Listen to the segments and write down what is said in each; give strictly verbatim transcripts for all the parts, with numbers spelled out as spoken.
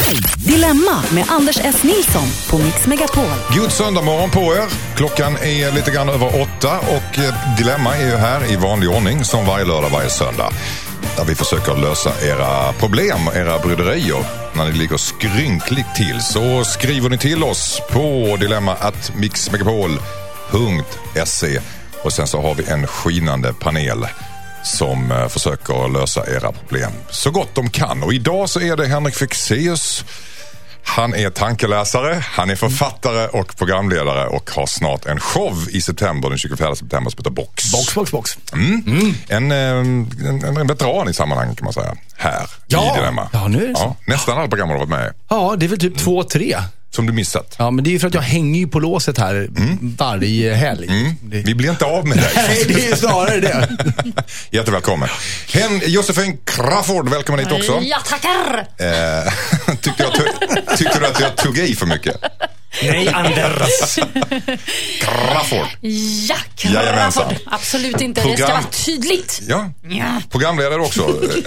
Dilemma med Anders S. Nilsson på Mix Megapol. God söndag morgon på er. Klockan är lite grann över åtta och Dilemma är ju här i vanlig ordning som varje lördag, varje söndag. Där vi försöker lösa era problem, era bryderier. När ni ligger skrynkligt till så skriver ni till oss på dilemma at mixmegapol punkt se. Och sen så har vi en skinande panel som uh, försöker lösa era problem så gott de kan. Och idag så är det Henrik Fexeus. Han är tankeläsare, han är författare och programledare och har snart en show i september, den tjugofjärde september, som heter Box. Box, box, box. Mm. Mm. En, en, en veteran i sammanhanget kan man säga, här ja. i Dilemma. Ja, nu är det så. Ja, nästan alla program har varit med. Ja, det är väl typ mm. två, tre. Som du missat. Ja, men det är ju för att jag hänger ju på låset här mm. varje helg. Mm. Det... Vi blir inte av med dig. Nej, det är ju snarare det. Jättevälkommen. Hen Josefin Crawford, välkommen hit också. Ja, tackar. Eh, tyckte, jag tog, tyckte du att jag tog i för mycket? Nej, Anders. Crawford. Ja, Crawford. Jajamensan. Absolut inte, Program... det ska vara tydligt. Ja, ja. Programledare också.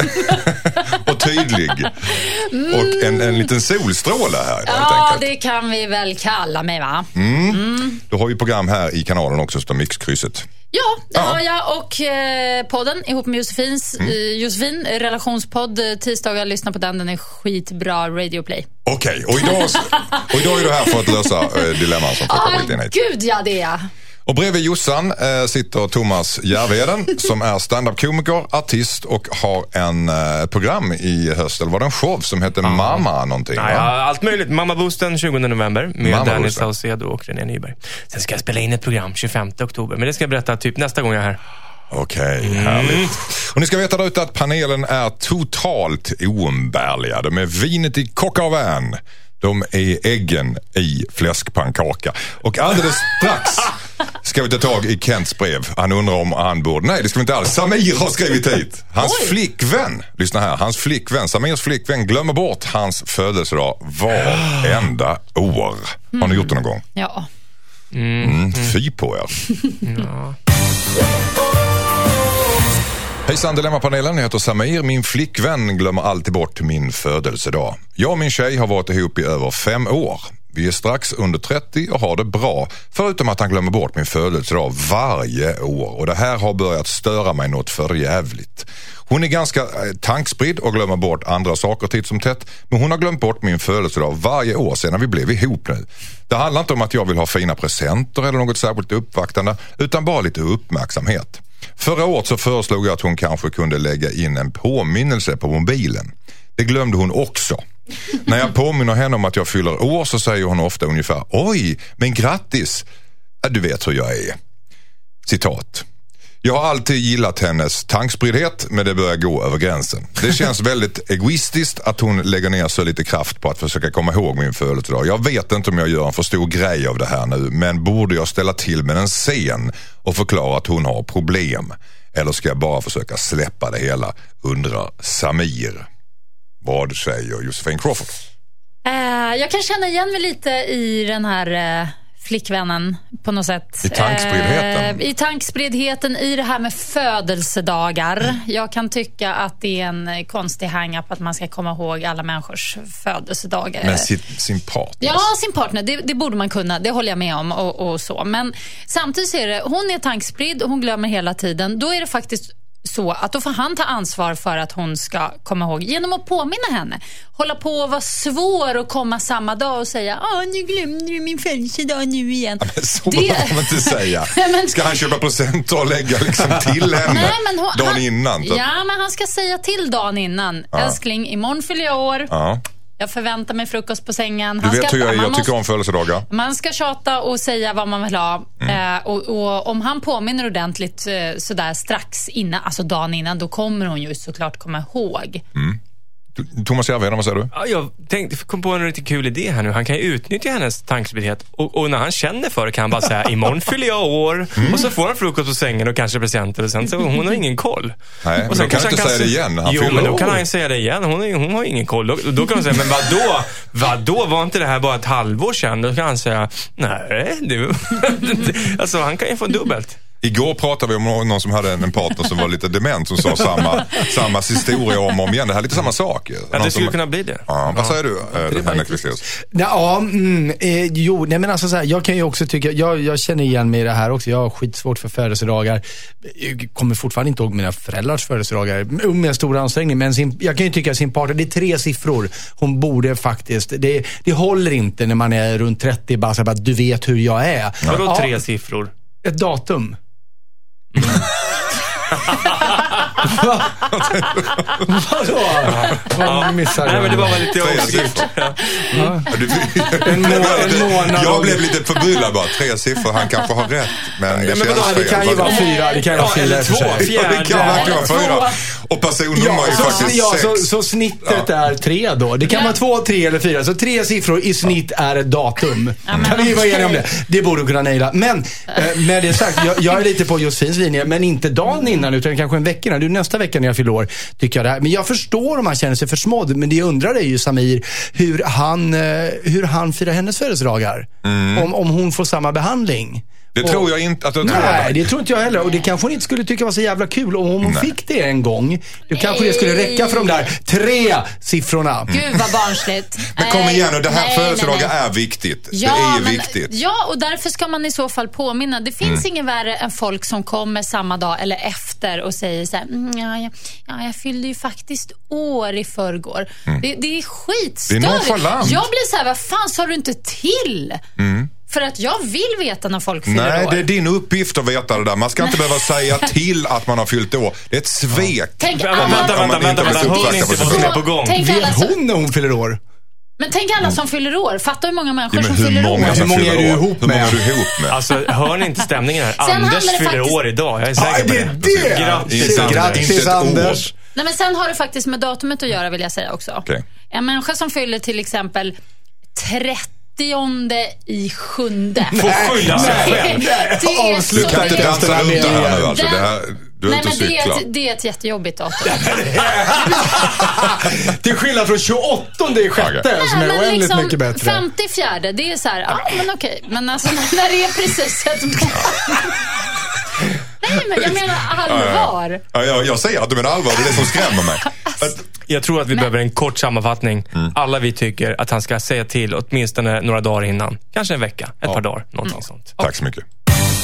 Och tydlig. Mm. Och en, en liten solstråle här. Ja, det kan vi väl kalla mig, va? Mm. Mm. Du har ju program här i kanalen också, som Mixkrysset. Ja, det har jag och eh, podden ihop med Josefins, mm. eh, Josefin, relationspodd, tisdagar, lyssna på den, den är skitbra, Radio Play. Okej, okay, och, idag, och idag är du här för att lösa eh, dilemman som folk har blivit in hit. Gud, ja det är. Och bredvid Jossan eh, sitter Thomas Järvheden som är stand-up-komiker, artist och har en eh, program i höst, eller var det en show som heter ah. Mamma någonting? Ja, ja, allt möjligt. Mamma Boosten tjugonde november med Mamma Danny Saucedo och René Nyberg. Sen ska jag spela in ett program tjugofemte oktober, men det ska jag berätta typ nästa gång jag är här. Okej, okay, mm. härligt. Och ni ska veta där ute att panelen är totalt oumbärliga. De är vinet i coq au vin. De är äggen i fläskpannkaka. Och alldeles strax ska vi ta tag i Kents brev. Han undrar om han borde... Nej, det ska vi inte alls. Samir har skrivit hit. Hans Oj. flickvän, lyssna här, hans flickvän, Samirs flickvän glömmer bort hans födelsedag varenda år. Mm. Har ni gjort det någon gång? Ja. Mm. Mm, fy på er. Ja. Hejsan Dilemma-panelen, jag heter Samir. Min flickvän glömmer alltid bort min födelsedag. Jag och min tjej har varit ihop i över fem år. Vi är strax under trettio och har det bra. Förutom att han glömmer bort min födelsedag varje år. Och det här har börjat störa mig något för jävligt. Hon är ganska eh, tankspridd och glömmer bort andra saker titt som tätt. Men hon har glömt bort min födelsedag varje år sedan vi blev ihop nu. Det handlar inte om att jag vill ha fina presenter eller något särskilt uppvaktande. Utan bara lite uppmärksamhet. Förra året så föreslog jag att hon kanske kunde lägga in en påminnelse på mobilen. Det glömde hon också. När jag påminner henne om att jag fyller år så säger hon ofta ungefär: oj, men grattis. Du vet hur jag är. Citat. Jag har alltid gillat hennes tankspriddhet, men det börjar gå över gränsen. Det känns väldigt egoistiskt att hon lägger ner så lite kraft på att försöka komma ihåg min födelsedag. Jag vet inte om jag gör en för stor grej av det här nu, men borde jag ställa till med en scen och förklara att hon har problem? Eller ska jag bara försöka släppa det hela, undrar Samir. Vad säger Josefin Crawford? Uh, jag kan känna igen mig lite i den här... Uh... flickvännen på något sätt. I tankspriddheten. Eh, I tankspriddheten, i det här med födelsedagar. Mm. Jag kan tycka att det är en konstig hang-up att man ska komma ihåg alla människors födelsedagar. Men sin, sin partner. Ja, sin partner. Det, det borde man kunna. Det håller jag med om och, och så. Men samtidigt är det, hon är tankspridd och hon glömmer hela tiden. Då är det faktiskt så att då får han ta ansvar för att hon ska komma ihåg genom att påminna henne. Hålla på och vara svår och komma samma dag och säga: ja, nu glömde du min födelsedag nu igen. Ja, men så det får man inte säga. men... Ska han köpa presenter och lägga liksom till henne? Nej, men hon, dagen han, innan? Så. Ja, men han ska säga till dagen innan. Ja. Älskling, imorgon fyller jag år. Ja. Jag förväntar mig frukost på sängen. Du han vet ska, hur jag, jag tycker måste, om födelsedagar. Man ska tjata och säga vad man vill ha. Mm. Eh, och, och om han påminner ordentligt eh, sådär strax innan, alltså dagen innan, då kommer hon ju såklart komma ihåg. Mm. Thomas Järvheden, vad säger du? Ja, jag tänkte, kom på en riktigt kul idé här nu. Han kan ju utnyttja hennes tankspriddhet och, och när han känner för det kan han bara säga: imorgon fyller jag år. Mm. Och så får han frukost på sängen och kanske presenter och sen så hon har ingen koll. Nej, och sen kan han inte säga det igen. Han jo, men då år. kan han säga det igen. Hon, hon har ingen koll. Då, då kan hon säga: men vadå? Vadå? Var inte det här bara ett halvår sedan? Då kan han säga: nej, det, alltså han kan ju få dubbelt. Igår pratade vi om någon som hade en partner som var lite dement som sa samma, samma historia om och om igen. Det här är lite samma sak. Ja, det skulle som, kunna bli det. Ja, vad säger du, eh, Henrik Wexelius? Ja, mm, eh, jo, nej men alltså så här, jag kan ju också tycka, jag, jag känner igen mig i det här också. Jag har skitsvårt för födelsedagar. Jag kommer fortfarande inte ihåg mina föräldrars födelsedagar med stor ansträngning, men sin, jag kan ju tycka att sin partner, det är tre siffror. Hon borde faktiskt, det, det håller inte när man är runt trettio, bara så att du vet hur jag är. Vadå ja, tre siffror? Ett datum. Vadå? Vad missar Nej, men det var väl lite Tre osäkert. siffror. Ja. Du, En må- en månad jag och- blev lite förbryllad bara. Tre siffror, han kanske har rätt. Men det men känns vadå, Ja, fel. det kan ju vara fyra. Det kan ju vara Ja, fyra eller i och för två. sig. Ja, det kan verkligen vara Eller fyra. två. Och personnummer är Ja, ju så, faktiskt ja sex. så, så snittet är tre då. Det kan Ja. vara två, tre eller fyra. Så tre siffror i snitt är ett datum. men Kan vi vara okej. eniga om det? Det borde du kunna naila. Men eh, med det sagt, jag, jag är lite på Josefins linje. Men inte dagen innan, utan kanske en vecka innan. Du, nästa vecka när jag fyller år, tycker jag det här. Men jag förstår om han känner sig försmådd. Men det jag undrar är ju, Samir, hur han, eh, hur han firar hennes födelsedagar. Om, om hon får samma behandling. Det Och- tror jag inte att jag tror. Nej, det tror inte jag heller. Och det kanske hon inte skulle tycka var så jävla kul. Och om hon Nej. fick det en gång, då kanske det skulle räcka för de där tre siffrorna. Gud vad barnsligt. Men kom igen nu, det här Nej, födelsedagar nej, nej. är viktigt. Ja, det är ju men, viktigt. Ja, och därför ska man i så fall påminna. Det finns inget värre än folk som kommer samma dag eller efter och säger så här, mm, ja, ja, ja, jag fyllde ju faktiskt år i förrgår. Det, det är skitstörigt. Det är nonchalant. Jag blir så här, vad fan sa du inte till? För att jag vill veta när folk fyller Nej, år. det är din uppgift att veta det där. Man ska inte behöva säga till att man har fyllt år. Det är ett svek. Tänk Vänta, alla- vänta, vänta, vänta, vänta. Hör ni inte vad som är på gång? Tänk alla Vet som, hon när hon fyller år? men tänk alla som fyller år. Fatta hur många människor Ja, men som hur fyller många år. som Hur många fyller är du år? ihop Hur många med? är du ihop med? Alltså, hör ni inte stämningen här? Sen Anders handlar det fyller faktiskt- år idag, jag är Ja, säker på det är det. det! Grattis, Inte- Anders. Grattis, inte ett Anders. år. Nej, men sen har det faktiskt med datumet att göra, vill jag säga också. Okej. En människa som fyller till exempel trettionde i sjunde. Får skylla sig själv. Det är så Du kan inte Sluta dansa efter runt det här nu alltså. Den- Det här, du är Nej, ute och men det är, cyklar. ett, det är ett jättejobbigt datum. Till skillnad från tjugoåttonde i sjätte, Okej. som är Men oändligt liksom mycket bättre. femtiofjärde, det är så här, ja men okej. Men alltså när det är precis ett Nej, men jag menar allvar. Ja, jag, jag säger att du menar allvar, det är det som skrämmer mig. Att, Jag tror att vi behöver en kort sammanfattning. Alla vi tycker att han ska säga till åtminstone några dagar innan. Kanske en vecka, ett par dagar, någonting sånt. tack så mycket.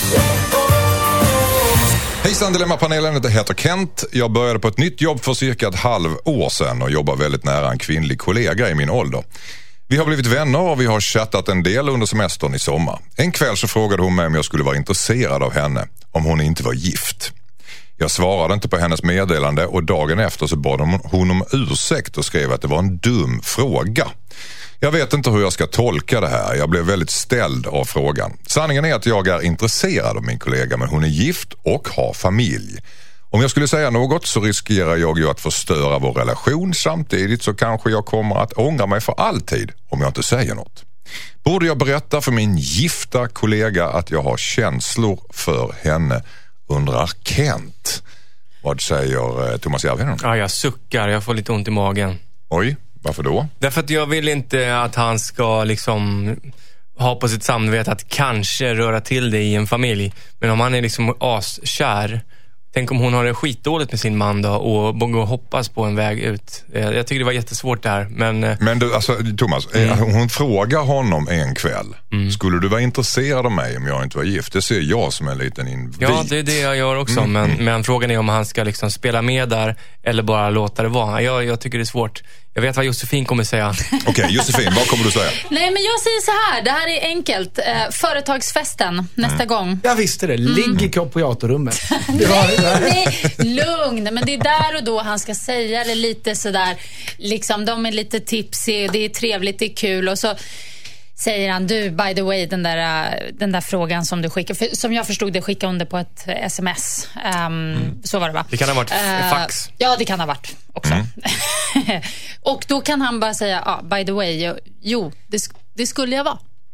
Hejsan Dilemmapanelen, jag heter Kent. Jag började på ett nytt jobb för cirka ett halv år sedan och jobbar väldigt nära en kvinnlig kollega i min ålder. Vi har blivit vänner och vi har chattat en del under semestern i sommar. En kväll så frågade hon mig om jag skulle vara intresserad av henne, om hon inte var gift. Jag svarade inte på hennes meddelande och dagen efter så bad hon om ursäkt och skrev att det var en dum fråga. Jag vet inte hur jag ska tolka det här. Jag blev väldigt ställd av frågan. Sanningen är att jag är intresserad av min kollega, men hon är gift och har familj. Om jag skulle säga något så riskerar jag ju att förstöra vår relation. Samtidigt så kanske jag kommer att ångra mig för alltid om jag inte säger något. Borde jag berätta för min gifta kollega att jag har känslor för henne, undrar Kent. Vad säger eh, Thomas Järvheden? Ja, jag suckar, jag får lite ont i magen. Oj, varför då? Därför att jag vill inte att han ska liksom ha på sitt samvete att kanske röra till det i en familj. Men om han är liksom askär, tänk om hon har det skitdåligt med sin man då och borde hoppas på en väg ut. Jag, jag tycker det var jättesvårt där, men... Men du, alltså Thomas, mm. hon frågar honom en kväll. Mm. Skulle du vara intresserad av mig om jag inte var gift? Det ser jag som en liten invit. Ja, det är det jag gör också. Mm. Men, men frågan är om han ska liksom spela med där eller bara låta det vara. Jag, jag tycker det är svårt. Jag vet vad Josefin kommer säga. Okej, okay, Josefin, vad kommer du säga? Nej, men jag säger så här. Det här är enkelt. Eh, företagsfesten nästa mm. gång. Jag visste det. Ligg i kopiatorrummet. nej, nej, lugn. Men det är där och då han ska säga det lite sådär. Liksom, de är lite tipsy. Det är trevligt, det är kul. Och så säger han, du, by the way, den där, den där frågan som du skickade. För, som jag förstod det, skickade hon det på ett sms. Um, mm. Så var det, va? Det kan ha varit uh, fax. Ja, det kan ha varit också. Mm. Och då kan han bara säga, ah, by the way, jo, det, det skulle jag vara.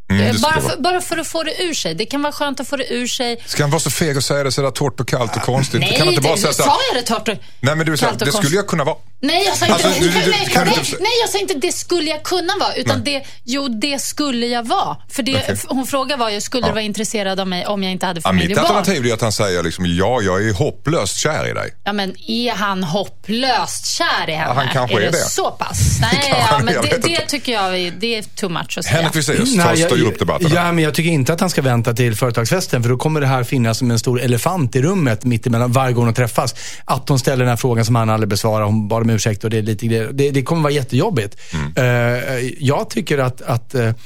Mm, bara, för, bara för att få det ur sig. Det kan vara skönt att få det ur sig. Ska han vara så feg och säga det så där torrt och kallt och konstigt? Nej, kan man inte bara det, säga så sa jag det torrt och Nej, men du sa, det skulle jag kunna vara. Nej, jag sa inte, Alltså, du- du- du- nej, kan du nej, inte- nej, jag sa inte det skulle jag kunna vara. Utan det, jo, det skulle jag vara. För det, Okej. hon frågade var jag skulle Ja. du vara intresserad av mig om jag inte hade Ja, familj mitt och barn. alternativ är att han säger liksom, ja, jag är hopplöst kär i dig. Ja, men är han hopplöst kär i henne? Ja, han kanske är det. Så pass? Nej, Kan ja, han, men jag det, vet det inte. tycker jag är, det är too much att säga. Henrik Fexeus, Nej, ta jag- styr upp debatten. Ja, men jag tycker inte att han ska vänta till företagsfesten, för då kommer det här finnas som en stor elefant i rummet mitt emellan varje gång de träffas. Att de ställer den här frågan som han aldrig besvarar, hon bad om ursäkt och det är lite det, det kommer vara jättejobbigt. Mm. Uh, jag tycker att, att uh,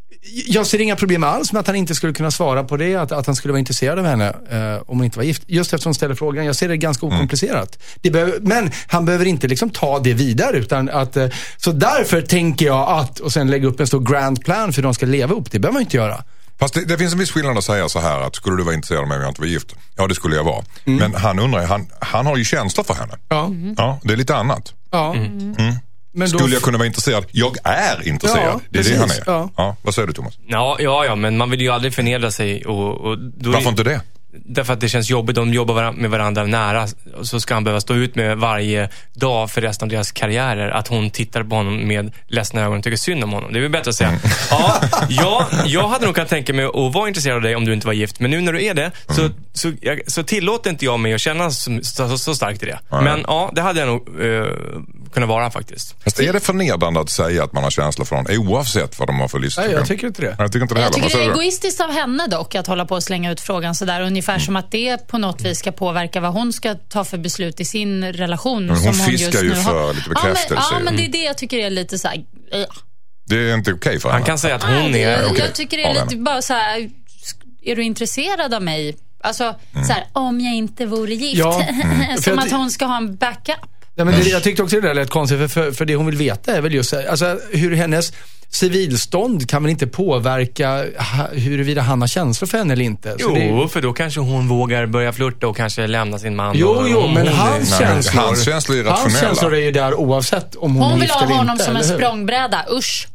jag ser inga problem alls med att han inte skulle kunna svara på det, att, att han skulle vara intresserad av henne uh, om hon inte var gift. Just eftersom hon ställer frågan, jag ser det ganska okomplicerat. Mm. Det behöver, men han behöver inte liksom ta det vidare, utan att, uh, så därför tänker jag att, och sen lägga upp en stor grand plan för hur de ska leva upp, det behöver man inte göra. Fast det, det finns en viss skillnad att säga så här att skulle du vara intresserad av mig om jag inte var gift? Ja, det skulle jag vara. Mm. Men han undrar, han, han har ju känslor för henne. Ja. Mm. Ja, det är lite annat. Ja. Mm. Men då- Skulle jag kunna vara intresserad? Jag är intresserad. Ja, det är precis. det han är. Ja. Ja, vad säger du, Thomas? Ja, ja, ja, men man vill ju aldrig förnedra sig. Och, och då är- Varför inte det? Därför att det känns jobbigt. De jobbar varan- med varandra nära. Och så ska han behöva stå ut med varje dag för resten av deras karriärer. Att hon tittar på honom med ledsna ögon och tycker synd om honom. Det är väl bättre att säga. Ja, ja, jag hade nog kunnat tänka mig att vara intresserad av dig om du inte var gift. Men nu när du är det så, så, jag, så tillåter inte jag mig att känna så, så, så starkt i det. Men ja, det hade jag nog uh, kunnat vara faktiskt. Fast är det förnedrande att säga att man har känslor för någon oavsett vad de har för listor? Nej, jag tycker inte det. Jag tycker inte det Jag heller. tycker Vad det är säger du? egoistiskt av henne dock att hålla på och slänga ut frågan sådär. Ungefär som att det på något vis ska påverka vad hon ska ta för beslut i sin relation. Men hon som fiskar just ju nu för har. lite Ja, men, bekräftelse. ja, men det är det jag tycker är lite så här. äh. Det är inte okej för henne. Han kan säga att hon Nej, är... det- okej. Jag tycker det är Av lite henne. bara så här. Är du intresserad av mig? Alltså, så här, om jag inte vore gift. Ja. Som För att att- hon ska ha en backup. Ja, men det, jag tyckte också det där lät konstigt, för, för, för det hon vill veta är väl just alltså, hur hennes civilstånd kan väl inte påverka ha, huruvida han har känslor för henne eller inte. Så Jo, det, för då kanske hon vågar börja flirta och kanske lämna sin man. jo, och, jo, och men hon- hans Nej, känslor, hans känslor är hans rationella. känslor är ju där oavsett om hon, Hon är vill gift ha eller honom inte, som en eller hur? språngbräda. Usch.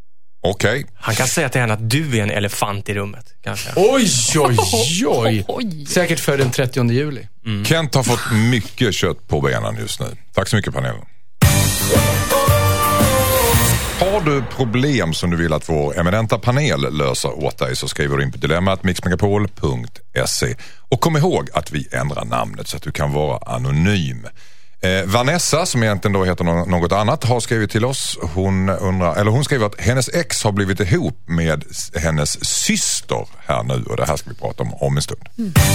Okej. Han kan säga till henne att du är en elefant i rummet, kanske. Oj, oj, oj. Oj. Säkert för den trettionde juli. Kent har fått mycket kött på benen just nu. Tack så mycket, panelen. Har du problem som du vill att vår eminenta panel löser åt dig, så skriver du in på dilemma at mixmegapol punkt se. Och kom ihåg att vi ändrar namnet så att du kan vara anonym. Eh, Vanessa, som egentligen då heter nå- något annat, har skrivit till oss. Hon undrar, eller hon skriver att hennes ex har blivit ihop med s- hennes syster här nu, och det här ska vi prata om om en stund.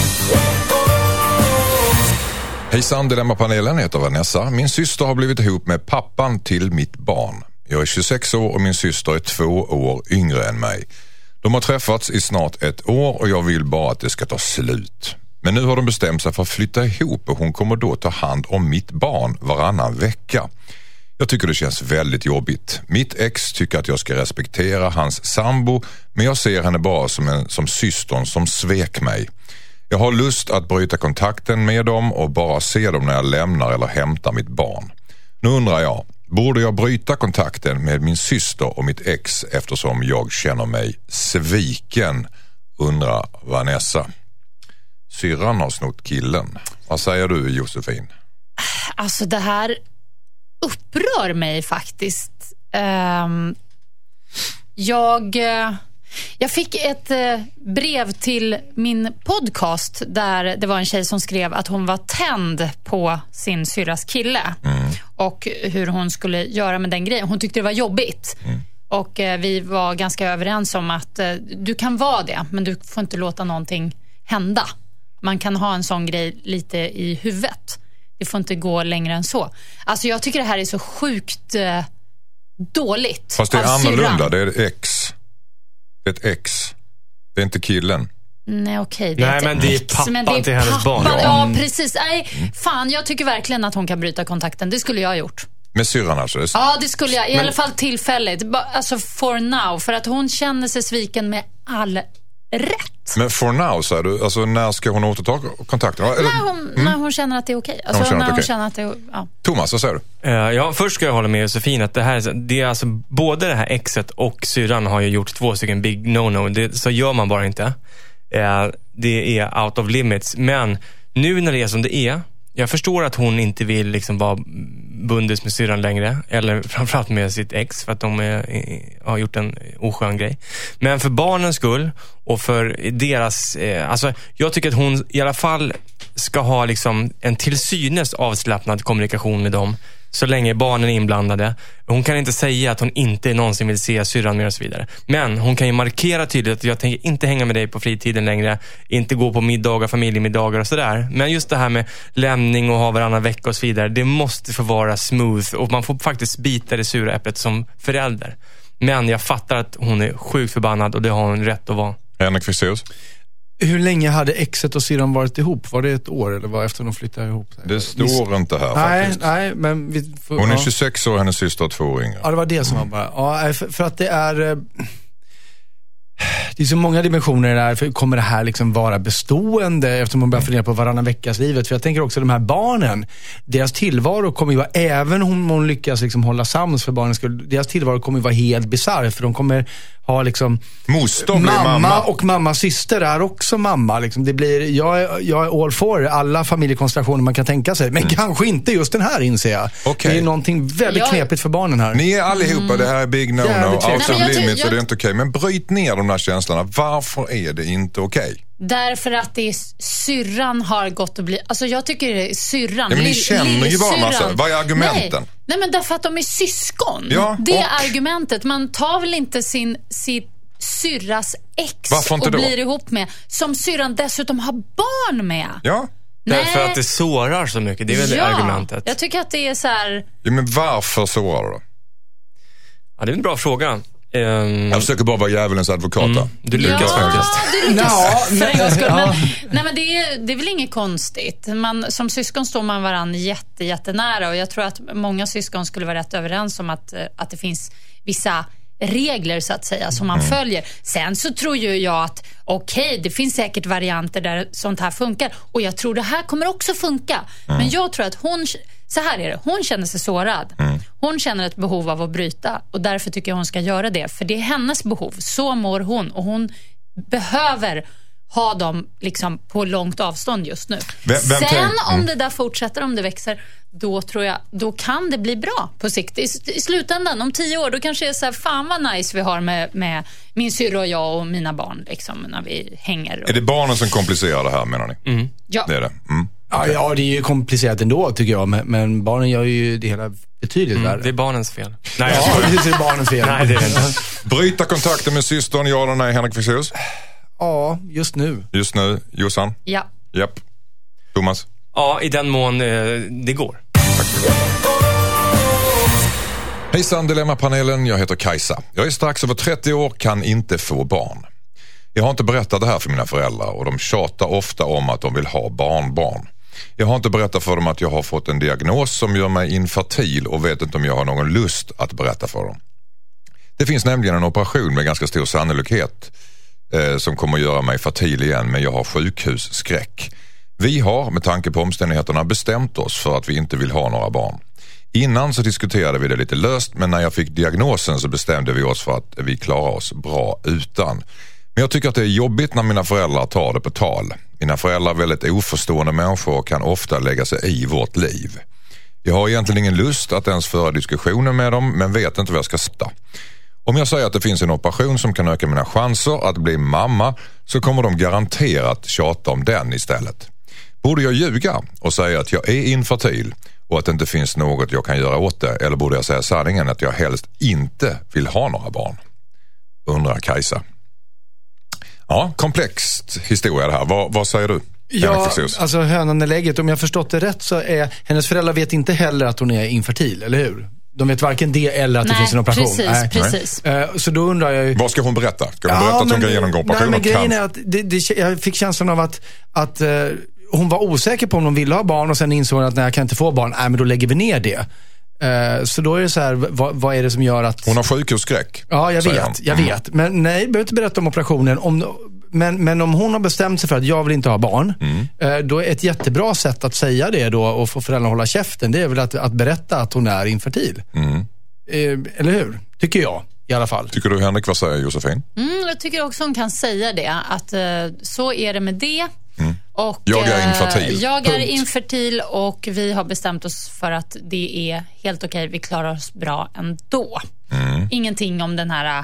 Hejsan, Dilemmapanelen, heter Vanessa. Min syster har blivit ihop med pappan till mitt barn. Jag är tjugosex år och min syster är två år yngre än mig. De har träffats i snart ett år och jag vill bara att det ska ta slut. Men nu har de bestämt sig för att flytta ihop och hon kommer då ta hand om mitt barn varannan vecka. Jag tycker det känns väldigt jobbigt. Mitt ex tycker att jag ska respektera hans sambo, men jag ser henne bara som, en, som systern som svek mig. Jag har lust att bryta kontakten med dem och bara se dem när jag lämnar eller hämtar mitt barn. Nu undrar jag, borde jag bryta kontakten med min syster och mitt ex eftersom jag känner mig sviken, undrar Vanessa. Syrran har snott killen. Vad säger du, Josefin? Alltså det här upprör mig faktiskt. Um, jag, uh, jag fick ett uh, brev till min podcast där det var en tjej som skrev att hon var tänd på sin syrras kille. Mm. Och hur hon skulle göra med den grejen. Hon tyckte det var jobbigt. Mm. Och uh, vi var ganska överens om att uh, du kan vara det, men du får inte låta någonting hända. Man kan ha en sån grej lite i huvudet. Det får inte gå längre än så. Alltså jag tycker det här är så sjukt eh, dåligt. Fast det är av annorlunda, syrran. det är ett ex. Det är ett ex. Det är inte killen. Nej okej, det är Nej, ett men det är ex, pappan men det är till hennes pappan. barn. Ja, precis. Nej, fan, jag tycker verkligen att hon kan bryta kontakten. Det skulle jag ha gjort. Med syrran alltså? Ja, det skulle jag. I Men- alla fall tillfälligt. Ba- Alltså for now. För att hon känner sig sviken med all rätt. Men for now, så är du, alltså, när ska hon återta kontakten? Eller, när, hon, mm. när hon känner att det är okej. Alltså, när hon känner, när att, hon okay. känner att det är ja. Thomas, vad säger du? Uh, ja, först ska jag hålla med Josefin att det här det är alltså, både det här exet och syrran har ju gjort två stycken big no-no. Det, så gör man bara inte. Uh, det är out of limits. Men nu när det är som det är, jag förstår att hon inte vill liksom vara bundes med syrran längre. Eller framförallt med sitt ex, för att de är, har gjort en oskön grej. Men för barnens skull och för deras... Eh, alltså, jag tycker att hon i alla fall ska ha liksom en till synes avslappnad kommunikation med dem. Så länge barnen är inblandade. Hon kan inte säga att hon inte någonsin vill se syrran mer och så vidare. Men hon kan ju markera tydligt att jag tänker inte hänga med dig på fritiden längre. Inte gå på middagar, familjemiddagar och sådär. Men just det här med lämning och ha varannan vecka och så vidare. Det måste få vara smooth. Och man får faktiskt bita det sura äpplet som förälder. Men jag fattar att hon är sjukt förbannad och det har hon rätt att vara. Henrik Fexeus. Hur länge hade exet och syrran varit ihop? Var det ett år eller var efter de flyttade ihop? Det står inte här nej, faktiskt. Nej, men vi får, hon är ja. tjugosex år och hennes syster är två år yngre. Ja, det var det som var bara... Ja, för, för att det är... Det är så många dimensioner där. För kommer det här liksom vara bestående eftersom man börjar fundera på varannan veckas livet? För jag tänker också de här barnen, deras tillvaro kommer ju vara, även om hon lyckas liksom hålla sams för barnens skull, deras tillvaro kommer ju vara helt bizarr, för de kommer ha liksom Moster blir mamma, mamma och mammas syster är också mamma liksom. Det blir, jag, är, jag är all for alla familjekonstellationer man kan tänka sig, men mm. kanske inte just den här, inser jag. Okay. Det är någonting väldigt jag... knepigt för barnen här. Ni är allihopa, mm. det här är big no-no, out of limits, jag... och det är inte okej. Okay. Men bryt ner de här känslorna. Varför är det inte okej? Okay? Därför att det är syrran har gått att bli... Alltså jag tycker det är syrran. Ja, men ni känner ju bara massa. Vad är argumenten? Nej. Nej, men därför att de är syskon. Ja, det är och... argumentet. Man tar väl inte sin... sin syrras ex och då? blir ihop med, som syrran dessutom har barn med. Ja. Därför att det sårar så mycket. Det är väl ja, det argumentet. Jag tycker att det är så här... Ja, men varför sårar det då? Ja, det är en bra fråga. Um... Jag försöker bara vara djävulens advokat. Mm. Du lyckas ja, faktiskt. Du lyckas ja, för en gångs skull. ja. Men, nej, men det, är, det är väl inget konstigt. Man, som syskon står man varann jätte, jättenära. Och jag tror att många syskon skulle vara rätt överens om att, att det finns vissa regler så att säga som man mm. följer. Sen så tror ju jag att okej, okay, det finns säkert varianter där sånt här funkar, och jag tror det här kommer också funka. Mm. Men jag tror att hon, så här är det, hon känner sig sårad. Mm. Hon känner ett behov av att bryta, och därför tycker jag hon ska göra det, för det är hennes behov. Så mår hon, och hon behöver ha dem liksom på långt avstånd just nu. Vem, vem Sen tänk, om mm. det där fortsätter, om det växer, då tror jag, då kan det bli bra på sikt. I, i slutändan, om tio år, då kanske det är så här, fan vad nice vi har med, med min syrra och jag och mina barn liksom, när vi hänger. Och... Är det barnen som komplicerar det här, menar ni? Mm. Ja. Det är det. Mm. Ja, ja, det är ju komplicerat ändå tycker jag, men, men barnen gör ju det hela betydligt mm, värre. Det är barnens fel. Nej, ja, det är barnens fel. Nej, det är inte. Bryta kontakten med systern, ja eller nej, Henrik Fexeus? Ja, just nu. Just nu, Jossan? Ja. Japp. Thomas? Ja, i den mån eh, det går. Tack för det. Hejsan Dilemma-panelen, jag heter Kajsa. Jag är strax över trettio år, kan inte få barn. Jag har inte berättat det här för mina föräldrar, och de tjatar ofta om att de vill ha barnbarn. Jag har inte berättat för dem att jag har fått en diagnos som gör mig infertil, och vet inte om jag har någon lust att berätta för dem. Det finns nämligen en operation med ganska stor sannolikhet eh, som kommer att göra mig fertil igen, men jag har sjukhusskräck. Vi har, med tanke på omständigheterna, bestämt oss för att vi inte vill ha några barn. Innan så diskuterade vi det lite löst, men när jag fick diagnosen så bestämde vi oss för att vi klarar oss bra utan. Men jag tycker att det är jobbigt när mina föräldrar tar det på tal. Mina föräldrar är väldigt oförstående människor och kan ofta lägga sig i vårt liv. Jag har egentligen ingen lust att ens föra diskussioner med dem, men vet inte vad jag ska sätta. Om jag säger att det finns en operation som kan öka mina chanser att bli mamma, så kommer de garanterat tjata om den istället. Borde jag ljuga och säga att jag är infertil och att det inte finns något jag kan göra åt det, eller borde jag säga sanningen att jag helst inte vill ha några barn? Undrar Kajsa. Ja, komplext historia det här. Vad, vad säger du? Ja, alltså hönan är läget. Om jag förstått det rätt så är hennes föräldrar vet inte heller att hon är infertil, eller hur? De vet varken det eller att nej, det finns en operation. Precis, nej, precis. Nej. Så då undrar jag ju... Vad ska hon berätta? Ska hon ja, berätta att men, hon kan genomgå operation? Nej, men grejen är att det, det, jag fick känslan av att, att uh, hon var osäker på om hon ville ha barn, och sen insåg hon att nej, jag kan inte få barn. Nej, men då lägger vi ner det. Uh, så då är det så här, vad, vad är det som gör att... Hon har sjukhusskräck. Ja, jag vet, han. jag vet. Men nej, jag behöver inte berätta om operationen. Om, men, men om hon har bestämt sig för att jag vill inte ha barn, Mm. eh, då är ett jättebra sätt att säga det då och få föräldrarna att hålla käften, det är väl att, att berätta att hon är infertil. Mm. Eh, eller hur? Tycker jag i alla fall. Tycker du, Henrik, vad säger Josefin? Mm, jag tycker också hon kan säga det, att eh, så är det med det. Mm. Och, Jag är eh, infertil. Jag är Punkt. infertil och vi har bestämt oss för att det är helt okej. Vi klarar oss bra ändå. Mm. Ingenting om den här uh,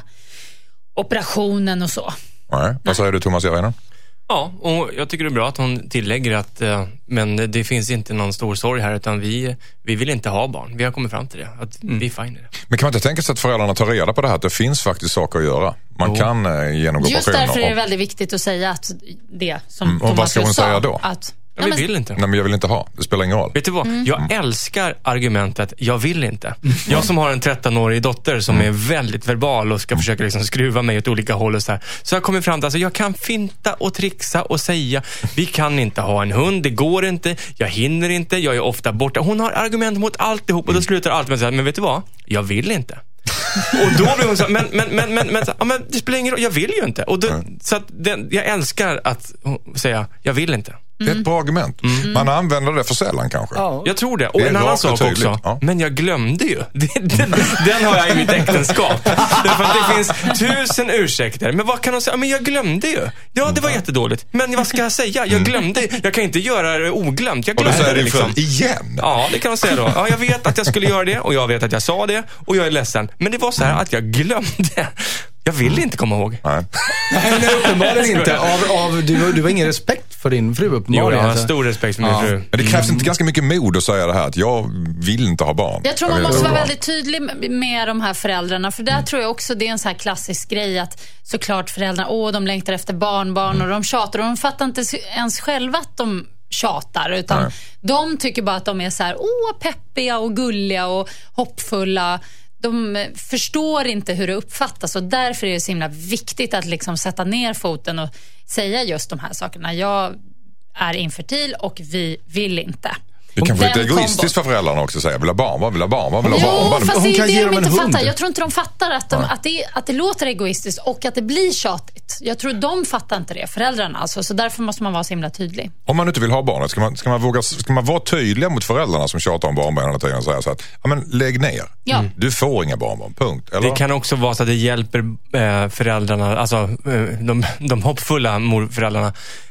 operationen och så. Nej. Vad säger du, Thomas Järvinen? Ja, och jag tycker det är bra att hon tillägger att eh, men det finns inte någon stor sorg här, utan vi, vi vill inte ha barn. Vi har kommit fram till det, att Mm. vi är fine i det. Men kan man inte tänka sig att föräldrarna tar reda på det här, att det finns faktiskt saker att göra? Man Jo. kan eh, genomgå Just operationer. därför är det och- väldigt viktigt att säga att det som Mm, och Thomas vad ska hon just sa, säga då? Att, Ja, ja, vi men, vill inte. Nej, men jag vill inte ha. Det spelar ingen roll. Vet du vad? Mm. Jag älskar argumentet jag vill inte. Jag som har en tretton-årig dotter som är väldigt verbal och ska försöka liksom skruva mig åt olika håll och så här. Så jag kommer fram till att alltså, jag kan finta och trixa och säga vi kan inte ha en hund, det går inte, jag hinner inte, jag är ofta borta. Hon har argument mot alltihop och då slutar allt med att säga, men vet du vad? Jag vill inte. Och då blir hon så, men, men, men, men, men, ja, men det spelar ingen roll, jag vill ju inte. Och då, så att den, jag älskar att säga, jag vill inte. Det är ett bra argument. Man använder det för sällan kanske. Ja. Jag tror det. Och Det är en annan rakt och sak tydligt, också. ja. Men jag glömde ju. Den, den, den har jag i mitt äktenskap. Därför att det finns tusen ursäkter. Men vad kan de säga? Men jag glömde ju. Ja, det var jättedåligt. Men vad ska jag säga? Jag glömde. Jag kan inte göra det oglömt. Jag Och då glömde säger det din liksom. fru igen. Ja, det kan de säga då. Ja, jag vet att jag skulle göra det och jag vet att jag sa det och jag är ledsen. Men det var så här att jag glömde. Jag vill inte komma ihåg. Nej. Nej, uppenbarligen inte. Av, av, du, du har ingen respekt för din fru Jo, uppenbarligen. jag har alltså. stor respekt för min Ja. fru. Men det krävs inte ganska mycket mod att säga det här, att jag vill inte ha barn. Jag tror man vill måste inte vara ha barn. väldigt tydlig med de här föräldrarna. För där tror jag också det är en så här klassisk grej att såklart föräldrar, åh de längtar efter barnbarn och de tjatar och de fattar inte ens själva att de tjatar, utan Nej. de tycker bara att de är så här, åh peppiga och gulliga och hoppfulla. De förstår inte hur det uppfattas och därför är det så himla viktigt att liksom sätta ner foten och säga just de här sakerna. Jag är infertil och vi vill inte. Det kan vara lite Den egoistiskt för föräldrarna också att säga, vill ha barn, vad vill ha barn, vad vill ha barn. Jo, Vad- fast Hon det är kan det ge de dem en inte hund. fattar. Jag tror inte de fattar att, de, att, det, att det låter egoistiskt och att det blir tjatigt. Jag tror de fattar inte det, föräldrarna alltså. Så därför måste man vara så himla tydlig. Om man inte vill ha barnet, ska man, ska man, våga, ska man vara tydliga mot föräldrarna som tjatar om barnbarn hela tiden och säga så att, ja men lägg ner. Ja. Du får inga barnbarn, punkt. Eller? Det kan också vara så att det hjälper eh, föräldrarna, alltså eh, de, de hoppfulla morföräldrarna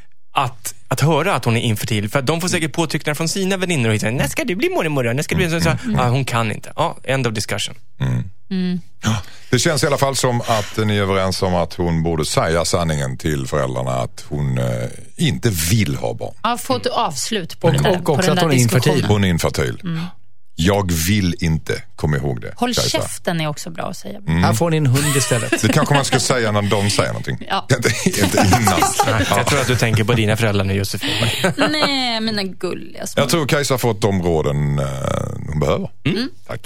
att, att höra att hon är infertil. För att de får säkert påtryckningar från sina väninnor och säga, när ska du bli mormor? När ska du bli så? Så, ah, hon kan inte. Ja, end of discussion. Det känns i alla fall som att ni är överens om att hon borde säga sanningen till föräldrarna, att hon eh, inte vill ha barn. Ja, få ett avslut på, Och- den där, och på också den att där hon är infertil. diskussionen. Hon är infertil. Jag vill inte, kom ihåg det. Håll Kajsa. käften är också bra att säga. Här får ni en hund istället. Det kanske man ska säga när de säger någonting. Ja. Inte, inte innan. Jag tror att du tänker på dina föräldrar nu, Josefin. Nej, mina gulliga små. Jag tror Kajsa har fått de råden eh, hon behöver. Tack.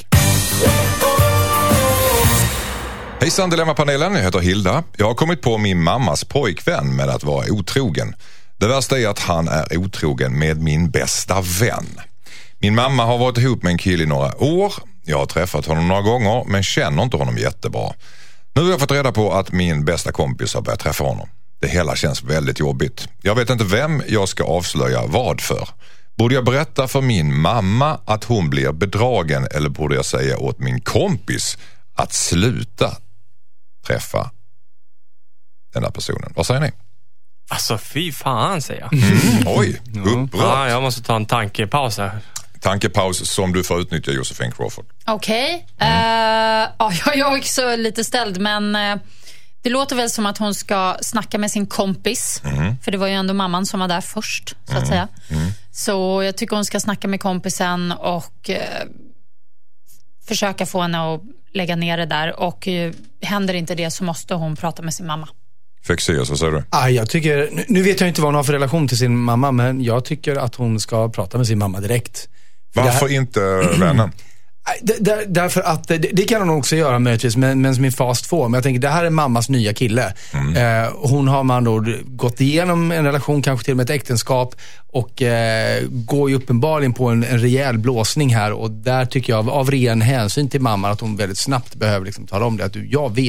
Hejsan Dilemmapanelen, jag heter Hilda. Jag har kommit på min mammas pojkvän med att vara otrogen. Det värsta är att han är otrogen med min bästa vän. Min mamma har varit ihop med en kille i några år. Jag har träffat honom några gånger men känner inte honom jättebra. Nu har jag fått reda på att min bästa kompis har börjat träffa honom. Det hela känns väldigt jobbigt. Jag vet inte vem jag ska avslöja vad för. Borde jag berätta för min mamma att hon blir bedragen eller borde jag säga åt min kompis att sluta träffa den här personen? Vad säger ni? Alltså, fy fan, säger jag. Oj, upprört. Ja, jag måste ta en tankepaus här. Tankepaus som du får utnyttja, Josefin Crawford. Okej. Okay. Uh, ja, jag är också lite ställd, men uh, det låter väl som att hon ska snacka med sin kompis. Mm. För det var ju ändå mamman som var där först, så att Mm. säga. Mm. Så jag tycker hon ska snacka med kompisen och uh, försöka få henne att lägga ner det där. Och uh, händer inte det så måste hon prata med sin mamma. Fexeus, vad säger du? Ah, jag tycker, nu- nu vet jag inte vad hon har för relation till sin mamma, men jag tycker att hon ska prata med sin mamma direkt. För det här- Varför inte vännen? Nej, d- d- därför att det, det kan hon också göra möjligtvis, men, men som i fast två. Men jag tänker, det här är mammas nya kille. Eh, hon har man då gått igenom en relation, kanske till och med ett äktenskap, och eh, går ju uppenbarligen på en, en rejäl blåsning här. Och där tycker jag av, av ren hänsyn till mamman att hon väldigt snabbt behöver liksom tala om det. Att du, jag vet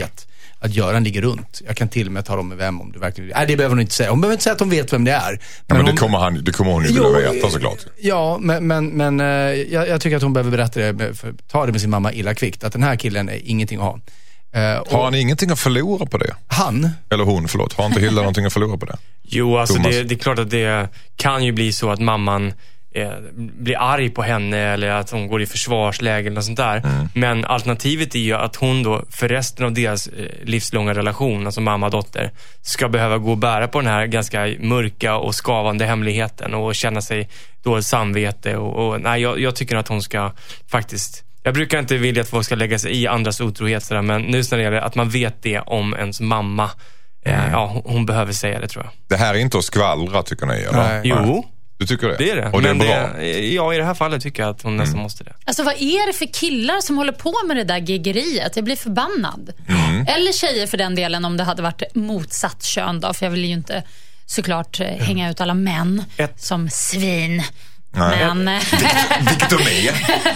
att Göran ligger runt. Jag kan till och med ta dem med vem om du verkligen... Nej, det behöver hon inte säga. Hon behöver inte säga att hon vet vem det är. Men, ja, men det, hon... kommer han, det kommer hon ju vilja veta såklart. Ja, men, men, men jag, jag tycker att hon behöver berätta det, för, ta det med sin mamma illa kvickt. Att den här killen är ingenting att ha. Uh, har han ingenting att förlora på det? Han? Eller hon, förlåt. Har inte Hilda någonting att förlora på det? Jo, alltså det, det är klart att det kan ju bli så att mamman eh, blir arg på henne eller att hon går i försvarsläge eller sånt där. Mm. Men alternativet är ju att hon då för resten av deras eh, livslånga relation, alltså mamma och dotter, ska behöva gå och bära på den här ganska mörka och skavande hemligheten och känna sig dåligt samvete. Och, och, nej, jag, jag tycker att hon ska faktiskt... Jag brukar inte vilja att folk ska lägga sig i andras otrohet sådär, men nu när det gäller att man vet det om ens mamma, mm. eh, ja, hon behöver säga det, tror jag. Det här är inte att skvallra, tycker ni, eller? Nej. Jo. Du tycker det? Det är det. Och det är men bra? Det, ja, i det här fallet tycker jag att hon nästan mm. måste det. Alltså, vad är det för killar som håller på med det där giggeriet? Jag blir förbannad. Mm. Eller tjejer för den delen, om det hade varit motsatt kön då, för jag vill ju inte såklart mm. hänga ut alla män Ett. som svin. Nej. Men... Vilket de är.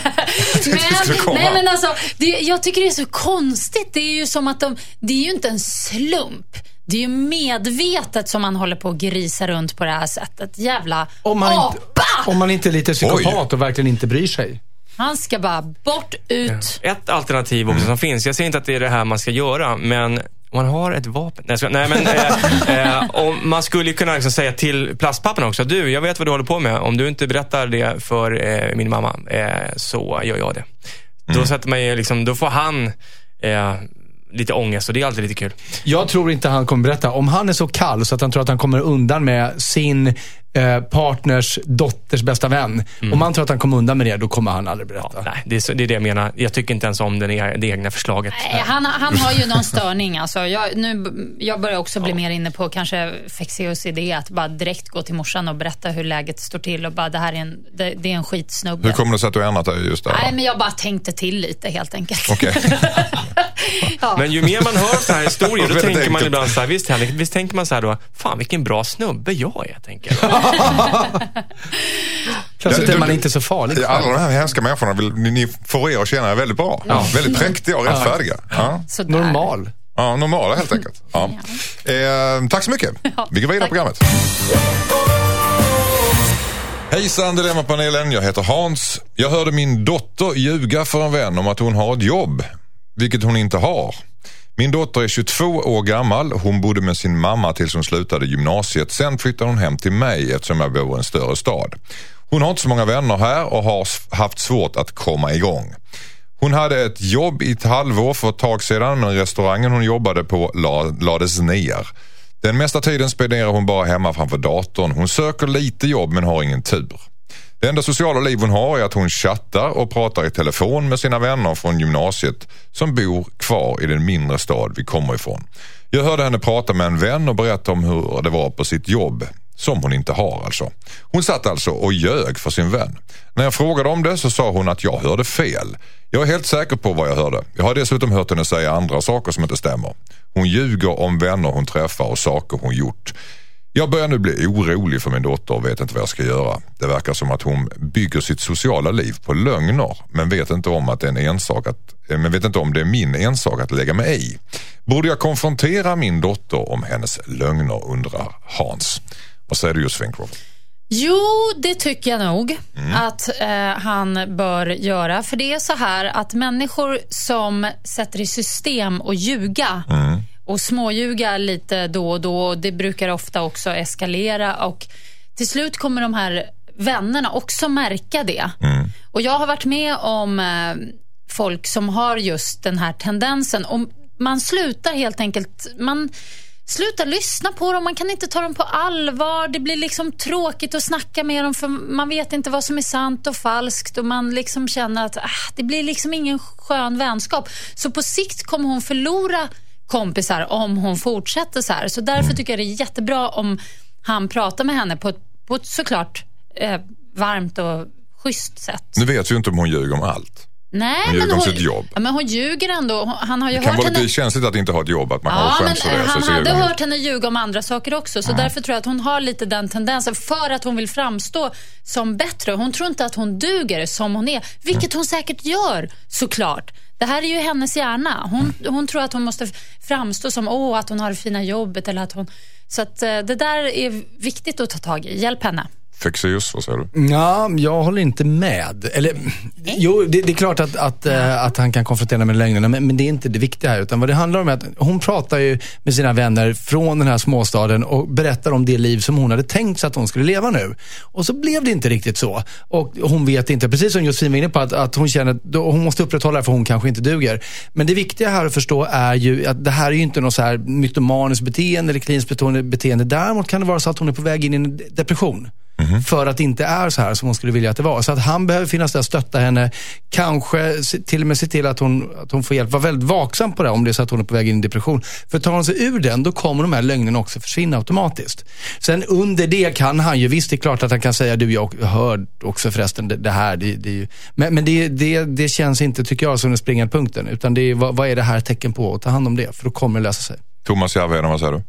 men, nej, men alltså, det, jag tycker det är så konstigt. Det är ju som att de, det är ju inte en slump. Det är ju medvetet som man håller på att grisa runt på det här sättet. Jävla om man apa! Inte, om man inte är lite psykopat Oj. och verkligen inte bryr sig. Han ska bara bort ut. Ja. Ett alternativ också som finns. Jag säger inte att det är det här man ska göra, men man har ett vapen. Nej, nej men eh, eh, om man skulle kunna liksom säga till plastpapperna också, du, jag vet vad du håller på med. Om du inte berättar det för eh, min mamma, eh, så gör jag det. Mm. Då sätter man ju liksom, då får han eh, lite ångest, och det är alltid lite kul. Jag tror inte han kommer berätta. Om han är så kall så att han tror att han kommer undan med sin eh, partners dotters bästa vän. Mm. Om man tror att han kommer undan med det, då kommer han aldrig berätta. Ja, nej, det är, så, det är det jag menar. Jag tycker inte ens om den e- det egna förslaget. Nej, han, han har ju någon störning. Alltså. Jag, nu, jag börjar också bli ja. mer inne på kanske Fexeus idé att bara direkt gå till morsan och berätta hur läget står till och bara, det här är en, det, det är en skitsnubbe. Hur kommer det sig att du ändrat dig just där? Nej, men jag bara tänkte till lite helt enkelt. Okay. ja. Men ju mer man hör så här historier, då tänker man ibland så här, visst, Henrik, visst tänker man så här då, fan vilken bra snubbe jag är, tänker jag. Kanske ja, är man inte så farlig. Alla de här hemska människorna vill, ni, ni får er att känna er väldigt bra. Ja. Väldigt präktiga och rättfärdiga. Ja. Ja. Normal. Ja, normala helt enkelt. Ja. Ja. Eh, tack så mycket. Ja, vi går vidare på programmet. Hejsan Dilemmapanelen, jag heter Hans. Jag hörde min dotter ljuga för en vän om att hon har ett jobb, vilket hon inte har. Min dotter är tjugotvå år gammal. Hon bodde med sin mamma tills hon slutade gymnasiet. Sen flyttade hon hem till mig eftersom jag bor i en större stad. Hon har inte så många vänner här och har haft svårt att komma igång. Hon hade ett jobb i ett halvår för ett tag sedan, men restaurangen hon jobbade på lades ner. Den mesta tiden spenderar hon bara hemma framför datorn. Hon söker lite jobb men har ingen tur. Det enda sociala liv hon har är att hon chattar och pratar i telefon med sina vänner från gymnasiet som bor kvar i den mindre stad vi kommer ifrån. Jag hörde henne prata med en vän och berätta om hur det var på sitt jobb, som hon inte har alltså. Hon satt alltså och ljög för sin vän. När jag frågade om det så sa hon att jag hörde fel. Jag är helt säker på vad jag hörde. Jag har dessutom hört henne säga andra saker som inte stämmer. Hon ljuger om vänner hon träffar och saker hon gjort. Jag börjar nu bli orolig för min dotter och vet inte vad jag ska göra. Det verkar som att hon bygger sitt sociala liv på lögner, men vet inte om att det är en ensak att, men vet inte om det är min ensak att lägga mig i. Borde jag konfrontera min dotter om hennes lögner, undrar Hans. Vad säger du, Josefin Crawford? Jo, det tycker jag nog mm. att eh, han bör göra. För det är så här att människor som sätter i system och ljuga mm. och småljuga lite då och då, det brukar ofta också eskalera, och till slut kommer de här vännerna också märka det. Mm. Och jag har varit med om eh, folk som har just den här tendensen, och man slutar helt enkelt, man slutar lyssna på dem, man kan inte ta dem på allvar, det blir liksom tråkigt att snacka med dem för man vet inte vad som är sant och falskt, och man liksom känner att ah, det blir liksom ingen skön vänskap. Så på sikt kommer hon förlora kompisar om hon fortsätter så här. Så därför tycker jag det är jättebra om han pratar med henne på ett, på ett såklart eh, varmt och schysst sätt. Nu vet vi ju inte om hon ljuger om allt. Nej, hon ljuger men om hon, sitt jobb. Ja, men hon ljuger ändå. Han har ju det kan hört vara henne... lite känsligt att inte ha ett jobb, att man ja, kan skäms för det. Han så hade hon hört henne ljuga om andra saker också. Så mm. därför tror jag att hon har lite den tendensen. För att hon vill framstå som bättre. Hon tror inte att hon duger som hon är. Vilket mm. hon säkert gör, såklart. Det här är ju hennes hjärna. Hon, mm. hon tror att hon måste framstå som åh, att hon har det fina jobbet. Eller att hon... Så att, det där är viktigt att ta tag i. Hjälp henne. Fexeus, vad säger du? Ja, jag håller inte med. Eller, jo, det, det är klart att, att, äh, att han kan konfrontera med lögnerna, men, men det är inte det viktiga här. Utan vad det handlar om är att hon pratar ju med sina vänner från den här småstaden och berättar om det liv som hon hade tänkt sig att hon skulle leva nu. Och så blev det inte riktigt så. Och hon vet inte, precis som Josefin var inne på, att, att hon känner att hon måste upprätthålla det för hon kanske inte duger. Men det viktiga här att förstå är ju att det här är ju inte något så här mytomaniskt beteende eller kliniskt beteende. Däremot kan det vara så att hon är på väg in i en depression. Mm-hmm. För att det inte är så här som hon skulle vilja att det var. Så att han behöver finnas där, stötta henne. Kanske till och med se till att hon, att hon får hjälp. Var väldigt vaksam på det om det är så att hon är på väg in i depression. För tar hon sig ur den, då kommer de här lögnerna också försvinna automatiskt. Sen under det kan han ju, visst det är klart att han kan säga du, jag hör också förresten det, det här. Det, det är ju, men men det, det, det känns inte, tycker jag, som den springande punkten. Utan det är, vad, vad är det här tecken på? Och ta hand om det, för då kommer det lösa sig. Thomas Järvheden, vad säger du?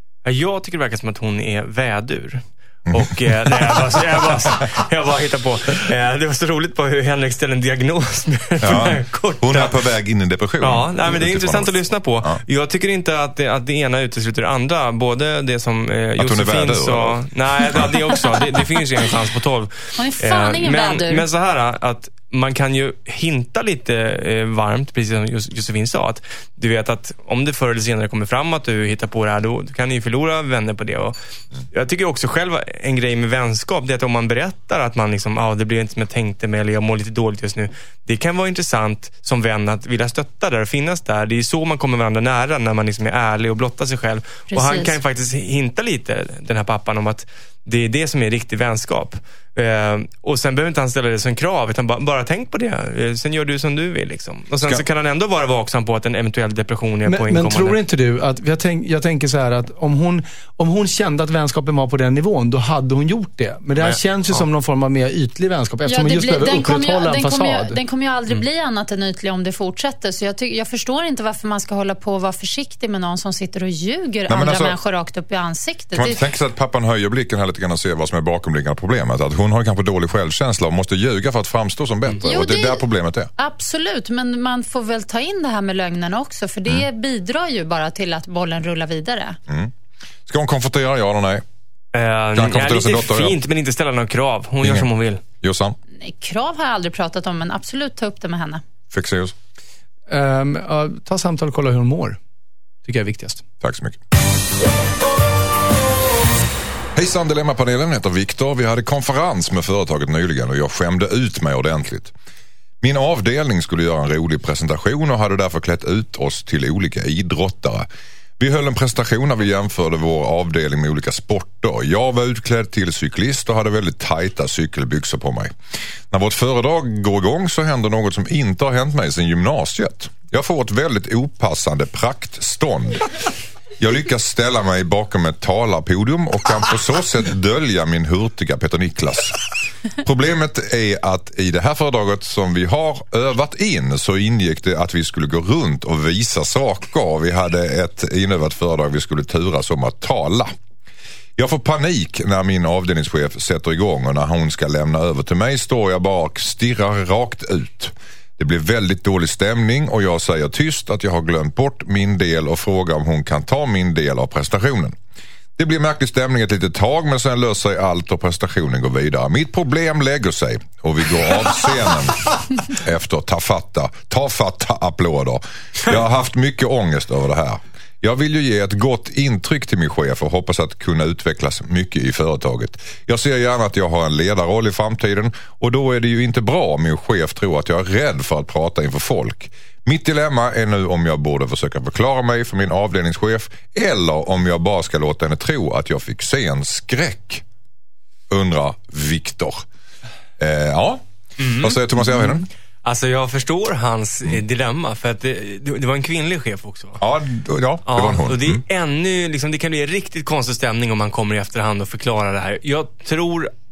Jag tycker det verkar som att hon är vädur. Och eh, nej, jag, bara, jag, bara, jag bara hittar på eh, det var så roligt på hur Henrik ställer en diagnos med ja, hon är på väg in i depression. Ja, nej, men det är intressant att lyssna på. Ja. Jag tycker inte att det, att det ena utesluter det andra. Både det som eh, Josefin sa. Nej, det, det också. Det, det finns ju en chans på tolv. Hon är fan eh, ingen men, vädur. Men så här att man kan ju hinta lite eh, varmt, precis som Josefin sa, att du vet att om det förr eller senare kommer fram att du hittar på det här, då kan ni ju förlora vänner på det. Och jag tycker också själv en grej med vänskap, det är att om man berättar att man liksom, ja ah, det blir inte som jag tänkte mig, eller jag mår lite dåligt just nu. Det kan vara intressant som vän att vilja stötta där och finnas där. Det är så man kommer varandra nära, när man liksom är ärlig och blottar sig själv. Precis. Och han kan ju faktiskt hinta lite, den här pappan, om att det är det som är riktig vänskap. Eh, och sen behöver inte han ställa det som krav, utan bara, bara tänk på det. Eh, sen gör du som du vill liksom. Och sen Ska... så kan han ändå vara vaksam på att en eventuell depression är men, på inkommande. Men tror inte du att, jag, tänk, jag tänker så här att om hon, om hon kände att vänskapen var på den nivån, då hade hon gjort det. Men det här Nej, känns ju ja. som någon form av mer ytlig vänskap, eftersom ja, hon just blir, behöver upprätthålla en fasad. Ju, den kommer ju aldrig mm. bli annat än ytlig om det fortsätter. Så jag, ty- jag förstår inte varför man ska hålla på och vara försiktig med någon som sitter och ljuger Nej, andra alltså, människor rakt upp i ansiktet. Kan man inte tänka sig att pappan höjer blicken här lite grann och ser vad som är bakomliggande problemet? Att hon har kanske dålig självkänsla och måste ljuga för att framstå som bättre. Jo, och det är där problemet är. Absolut, men man får väl ta in det här med lögnen också, för det mm. bidrar ju bara till att bollen rullar vidare. Mm. Ska hon konfrontera, ja eller nej? Uh, kan ja, lite dotter, fint, ja. Men inte ställa några krav. Hon Ingen. gör som hon vill. Jossan? Nej, krav har jag aldrig pratat om, men absolut ta upp det med henne. Fexeus? Um, uh, ta samtal och kolla hur hon mår. Tycker jag är viktigast. Tack så mycket. Hejsan, Dilemmapanelen heter Viktor. Vi hade konferens med företaget nyligen och jag skämde ut mig ordentligt. Min avdelning skulle göra en rolig presentation och hade därför klätt ut oss till olika idrottare. Vi höll en presentation där vi jämförde vår avdelning med olika sporter. Jag var utklädd till cyklist och hade väldigt tajta cykelbyxor på mig. När vårt föredrag går igång så händer något som inte har hänt mig sedan gymnasiet. Jag får ett väldigt opassande praktstånd. Jag lyckas ställa mig bakom ett talarpodium och kan på så sätt dölja min hurtiga Peter Niklas. Problemet är att i det här föredraget som vi har övat in så ingick det att vi skulle gå runt och visa saker. Vi hade ett inövat föredrag vi skulle turas om att tala. Jag får panik när min avdelningschef sätter igång och när hon ska lämna över till mig står jag bara och stirrar rakt ut. Det blir väldigt dålig stämning och jag säger tyst att jag har glömt bort min del och frågar om hon kan ta min del av prestationen. Det blir märklig stämning ett litet tag men sen löser sig allt och prestationen går vidare. Mitt problem lägger sig och vi går av scenen efter tafatta, tafatta applåder. Jag har haft mycket ångest över det här. Jag vill ju ge ett gott intryck till min chef och hoppas att kunna utvecklas mycket i företaget. Jag ser gärna att jag har en ledarroll i framtiden och då är det ju inte bra om min chef tror att jag är rädd för att prata inför folk. Mitt dilemma är nu om jag borde försöka förklara mig för min avdelningschef eller om jag bara ska låta henne tro att jag fick se en skräck. Undrar Viktor. Eh, ja, mm. Vad säger Thomas Järvheden? Mm. Alltså jag förstår hans mm. dilemma för att det, det var en kvinnlig chef också. Ja, ja, det ja, var en hon. Och det är ännu liksom, det kan bli en riktigt konstig stämning om man kommer i efterhand och förklarar det här. Jag tror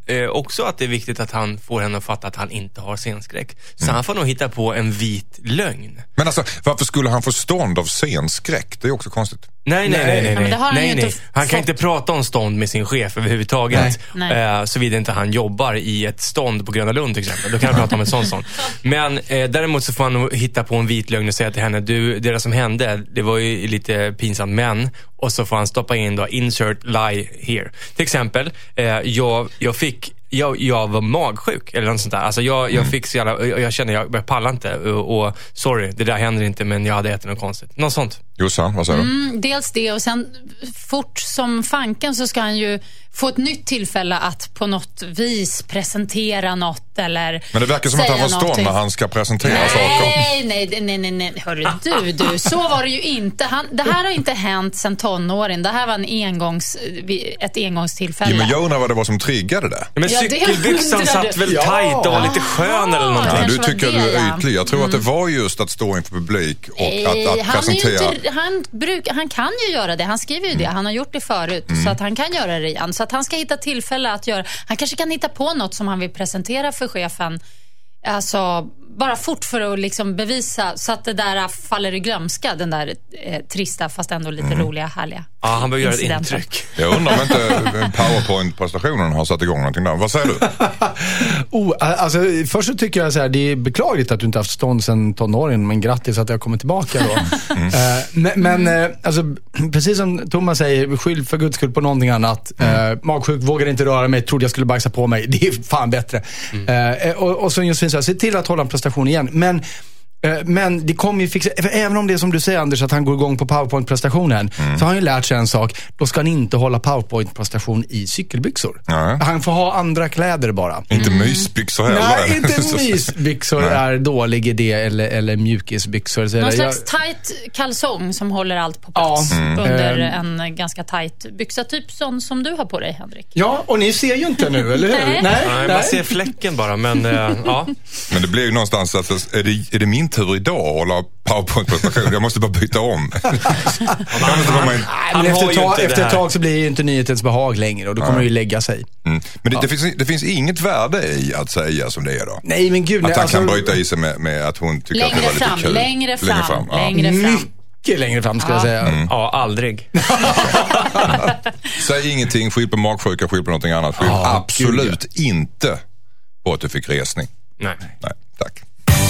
eh, också att det är viktigt att han får henne att fatta att han inte har scenskräck. Så Mm. han får nog hitta på en vit lögn. Men alltså, varför skulle han få stånd av scenskräck? Det är också konstigt. Nej, nej, nej, nej. Ja, men det har han nej, ju nej. inte Han kan fått. inte prata om stånd med sin chef överhuvudtaget. Nej. Eh, såvida inte han jobbar i ett stånd på Gröna Lund till exempel. Då kan han prata om ett sånt stånd. Men eh, däremot så får han nog hitta på en vit lögn och säga till henne, du, det där som hände, det var ju lite pinsamt, men, och så får han stoppa in då, insert lie here. Till exempel, eh, jag, jag fick Jag, jag var magsjuk eller något sånt där. Alltså jag, jag fick så jävla, jag, jag kände jag, jag pallar inte och, och sorry, det där händer inte, men jag hade ätit något konstigt. Något sånt. Jossan, vad säger du? Mm, dels det, och sen fort som fanken så ska han ju få ett nytt tillfälle att på något vis presentera något eller Men det verkar som att han får stånd när han ska presentera nej, saker. Nej, nej, nej, nej, nej. Hörru du, du, så var det ju inte. Han, det här har inte hänt sedan tonåren. Det här var en engångs, ett engångstillfälle. Ja, men jag undrar vad det var som triggade det. Men Ja, det cykelbyxan undrar satt du. väl Ja. tajt och var lite skön eller någonting. Ja, kanske du var tycker det, att du är ja. ytlig. Jag tror att det var just att stå inför publik och Nej, att, att han, är presentera. ju inte, han, bruk, han kan ju göra det. Han skriver ju det. Han har gjort det förut. Så att han kan göra det igen. Så att han ska hitta tillfälle att göra. Han kanske kan hitta på något som han vill presentera för chefen. Alltså, bara fort för att liksom bevisa så att det där faller i glömska. Den där eh, trista fast ändå lite roliga, härliga Ja, han behöver göra ett incidenten. intryck. Jag undrar om inte PowerPoint-presentationen har satt igång någonting där. Vad säger du? Oh, alltså, först så tycker jag så här, det är beklagligt att du inte haft stånd sedan tonåren, men grattis att jag har kommit tillbaka då. Mm. Eh, men men eh, alltså, precis som Thomas säger, skyll för guds skull på någonting annat. Mm. Uh, magsjuk, vågade inte röra mig, trodde jag skulle bajsa på mig. Det är fan bättre. Mm. Eh, och, och så just finns det, se till att hålla en prestation igen. Men Men det kommer ju fixa, för även om det är som du säger Anders, att han går igång på PowerPoint-prestationen, mm. så har han ju lärt sig en sak. Då ska han inte hålla PowerPoint-prestation i cykelbyxor. Nej. Han får ha andra kläder bara. Inte mysbyxor heller. Nej, inte mysbyxor är dålig idé, eller, eller mjukisbyxor. Så Någon jag, slags tight kalsong som håller allt på plats Ja. Mm. under Mm. en ganska tight byxa. Typ sån som du har på dig, Henrik. Ja, och ni ser ju inte nu, eller hur? Nej. nej, Nej, man ser fläcken bara, men äh, ja. Men det blir ju någonstans att är det, är det min tur idag att hålla PowerPoint-presentation? Jag måste bara byta om. Han, Nej, men han efter, har ett ju tag, inte det efter ett här. tag så blir det ju inte nyhetens behag längre, och då kommer det ju lägga sig. Mm. Men det, det, finns, det finns inget värde i att säga som det är då. Nej, men gud. Att nej, han alltså, kan bryta i sig med, med att hon tycker att det Längre var lite fram, kul. längre fram, ja. längre fram. mycket längre fram ska jag säga. Ja, aldrig. Säg ingenting, skyll på magsjuka, skyll på någonting annat. Skyll Ja, absolut inte på att du fick resning. Nej. Nej, tack.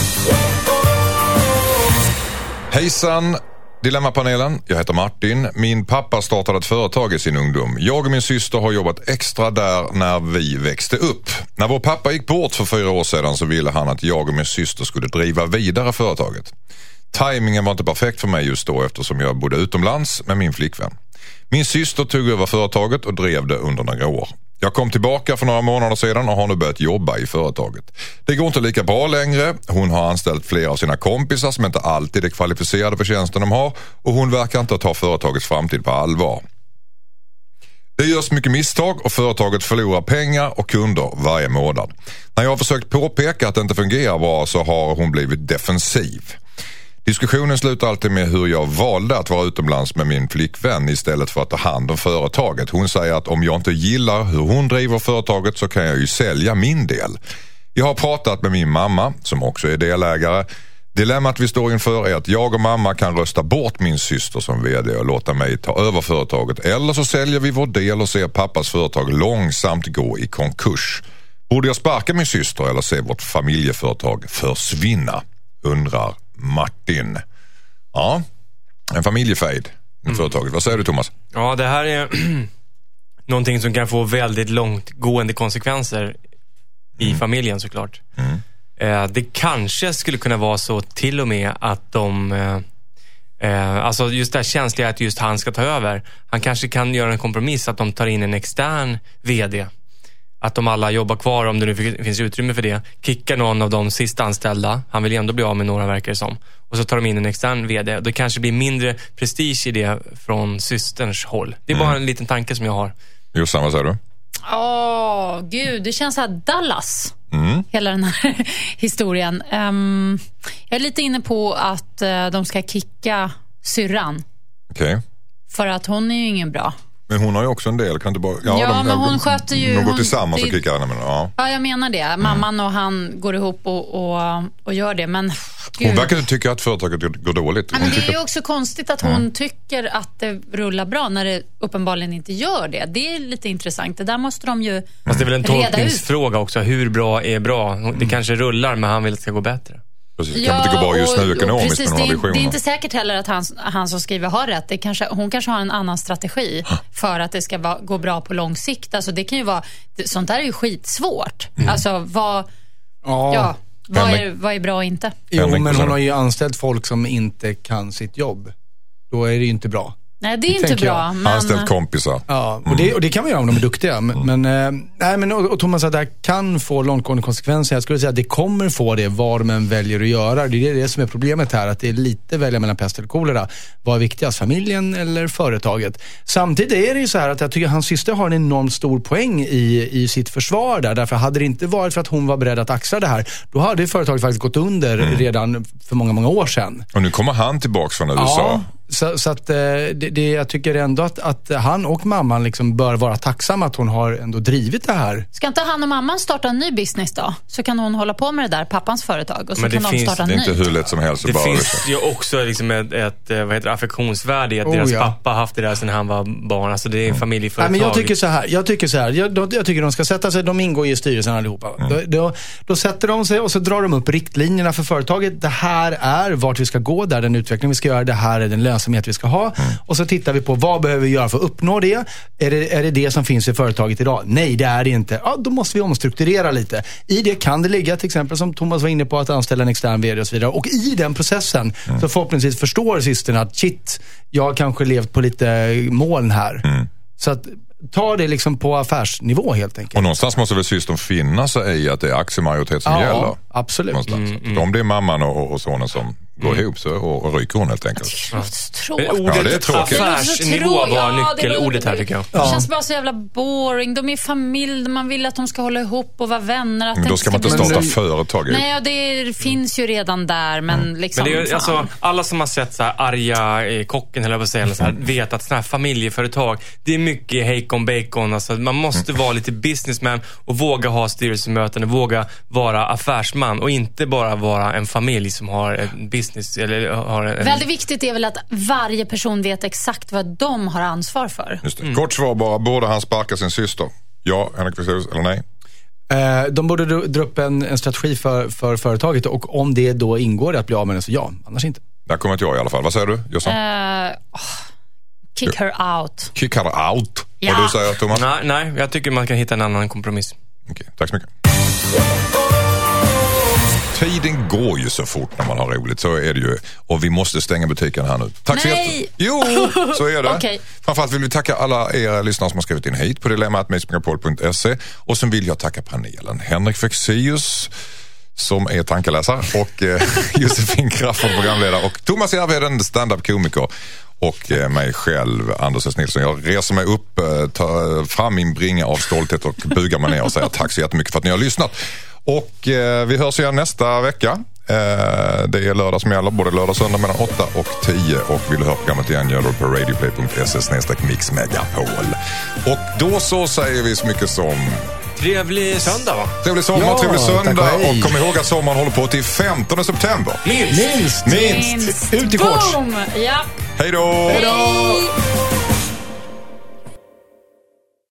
Hejsan, Dilemmapanelen. Jag heter Martin. Min pappa startade ett företag i sin ungdom. Jag och min syster har jobbat extra där när vi växte upp. När vår pappa gick bort för fyra år sedan så ville han att jag och min syster skulle driva vidare företaget. Timingen var inte perfekt för mig just då eftersom jag bodde utomlands med min flickvän. Min syster tog över företaget och drev det under några år. Jag kom tillbaka för några månader sedan och har nu börjat jobba i företaget. Det går inte lika bra längre. Hon har anställt flera av sina kompisar som inte alltid är kvalificerade för tjänsten de har, och hon verkar inte ta företagets framtid på allvar. Det görs mycket misstag och företaget förlorar pengar och kunder varje månad. När jag har försökt påpeka att det inte fungerar bra så har hon blivit defensiv. Diskussionen slutar alltid med hur jag valde att vara utomlands med min flickvän istället för att ta hand om företaget. Hon säger att om jag inte gillar hur hon driver företaget så kan jag ju sälja min del. Jag har pratat med min mamma som också är delägare. Dilemmat vi står inför är att jag och mamma kan rösta bort min syster som vd och låta mig ta över företaget. Eller så säljer vi vår del och ser pappas företag långsamt gå i konkurs. Borde jag sparka min syster eller se vårt familjeföretag försvinna? Undrar Martin. Ja, en familjefejd med mm. företaget. Vad säger du, Thomas? Ja, det här är någonting som kan få väldigt långtgående konsekvenser i mm. familjen såklart. Mm. Eh, det kanske skulle kunna vara så till och med att de eh, alltså just det här känsliga att just han ska ta över. Han kanske kan göra en kompromiss att de tar in en extern vd. Att de alla jobbar kvar om det nu finns utrymme för det. Kickar någon av de sista anställda. Han vill ju ändå bli av med några, verkar det som. Och så tar de in en extern vd. Det kanske blir mindre prestige i det från systerns håll. Det är bara mm. en liten tanke som jag har. Jossan, vad säger du? Åh, oh, gud. Det känns så här Dallas. Mm. Hela den här historien. Um, jag är lite inne på att uh, de ska kicka syrran. Okej. Okay. För att hon är ju ingen bra Men hon har ju också en del, kan inte bara... Ja, de, men hon sköter ju... De går hon, tillsammans det, och kickar henne. Men, ja. ja, jag menar det. Mamman och han går ihop och, och, och gör det, men... Gud. Hon verkar inte tycka att företaget går dåligt. Ja, men det är tycker... ju också konstigt att hon mm. tycker att det rullar bra när det uppenbarligen inte gör det. Det är lite intressant. Det där måste de ju Fast det är väl en tolkningsfråga också. Hur bra är bra? Det mm. kanske rullar, men han vill att det ska gå bättre. Precis, det kan inte gå bra just nu ekonomiskt, precis, men hon har visioner. Det är inte säkert heller att han, han som skriver har rätt. Det kanske, hon kanske har en annan strategi för att det ska va, gå bra på lång sikt. Alltså det kan ju vara, sånt där är ju skitsvårt. Mm. Alltså vad, ja. Ja, vad, är, vad är bra och inte? Jo, men hon har ju anställt folk som inte kan sitt jobb. Då är det ju inte bra. Nej, det är inte bra. Men... Anställt kompisar. Ja, och det, och det kan man göra om de är duktiga. Men, mm. men, äh, nej, men och, och Thomas, att det här kan få långtgående konsekvenser. Jag skulle säga att det kommer få det vad de än väljer att göra. Det är det som är problemet här. Att det är lite välja mellan pest eller kolera. Vad är viktigast, familjen eller företaget? Samtidigt är det ju så här att jag tycker att hans syster har en enormt stor poäng i, i sitt försvar där. Därför hade det inte varit för att hon var beredd att axla det här, då hade företaget faktiskt gått under mm. redan för många, många år sedan. Och nu kommer han tillbaka från U S A. Ja. Så, så att det, det, jag tycker ändå att, att han och mamman liksom bör vara tacksamma att hon har ändå drivit det här. Ska inte han och mamman starta en ny business då? Så kan hon hålla på med det där, pappans företag. Och så kan de finns, starta en ny. ny. Det är inte hur lätt som helst. Det bara finns liksom. ju också liksom ett, ett vad heter det, affektionsvärde i att oh, deras ja. pappa haft det där sedan han var barn. Alltså det är en mm. familjeföretag. Nej, men jag tycker så här. Jag tycker så här. Jag, jag, jag tycker de ska sätta sig, de ingår i styrelsen allihopa. Mm. Då, då, då sätter de sig och så drar de upp riktlinjerna för företaget. Det här är vart vi ska gå, där den utveckling vi ska göra. Det här är den lönsamhet vi ska ha. Mm. Och så tittar vi på vad behöver vi göra för att uppnå det. Är det, är det det som finns i företaget idag? Nej, det är det inte. Ja, då måste vi omstrukturera lite. I det kan det ligga till exempel, som Thomas var inne på, att anställa en extern vd och så vidare. Och i den processen mm. så förhoppningsvis förstår systerna att shit, jag har kanske levt på lite moln här. Mm. Så att ta det liksom på affärsnivå helt enkelt. Och någonstans måste väl systern finna sig i att det är aktiemajoritet som ja, gäller. Absolut. Mm, mm. Om det är mamman och, och sonen som går mm. ihop så och, och ryker hon helt enkelt. Det är tråkigt. Ordet ja, det är tråkigt. Affärsnivå var ja, nyckelordet här tycker jag. Ja. Det känns bara så jävla boring. De är familj, man vill att de ska hålla ihop och vara vänner. Att men då ska man inte starta men, företag. Nej, ja, det finns ju redan där. Men, mm. liksom, men det är, alltså, alla som har sett så här arga eh, kocken eller vad säger så här, vet att såna här familjeföretag, det är mycket hejkon bacon. Alltså, man måste mm. vara lite businessman och våga ha styrelsemöten och våga vara affärsman och inte bara vara en familj som har en business eller har en... Väldigt viktigt är väl att varje person vet exakt vad de har ansvar för. Just det. Mm. Kort svar bara, borde han sparka sin syster? Ja, Henrik Fexeus, eller nej? Eh, de borde dra upp en, en strategi för, för företaget och om det då ingår att bli av med den så ja, annars inte. Där kommer inte jag i alla fall. Vad säger du, Jossan? Uh, oh, kick her out. Kick her out? Ja. Och du säger, Thomas? Nej, nej, jag tycker man kan hitta en annan kompromiss. Okej, tack så mycket. Tiden går ju så fort när man har roligt, så är det ju. Och vi måste stänga butiken här nu. Tack Nej. så jättemycket. Jo, så är det. Okay. Framförallt vill vi tacka alla er lyssnare som har skrivit in hit på dilemma at mix megapol punkt se. Och sen vill jag tacka panelen. Henrik Fexeus som är tankeläsare och eh, Josefin Crafoord, programledare, och Thomas Järvheden, stand-up-komiker. Och eh, mig själv, Anders S. Nilsson. Jag reser mig upp, eh, tar fram min bringa av stolthet och bugar mig ner och säger tack så jättemycket för att ni har lyssnat. Och eh, vi hörs igen nästa vecka. Eh, det är lördag som gäller, både lördag och söndag mellan åtta och tio. Och vill du höra programmet igen, gör du på radioplay punkt se snedstreck mix megapol. Och då så säger vi så mycket som... Trevlig söndag, va? Trevlig sommar, ja, trevlig söndag. Och, och kom ihåg att sommaren håller på till femtonde september. Minst! Minst! Minst! Ut i kort! Ja. Hej då! Hej då!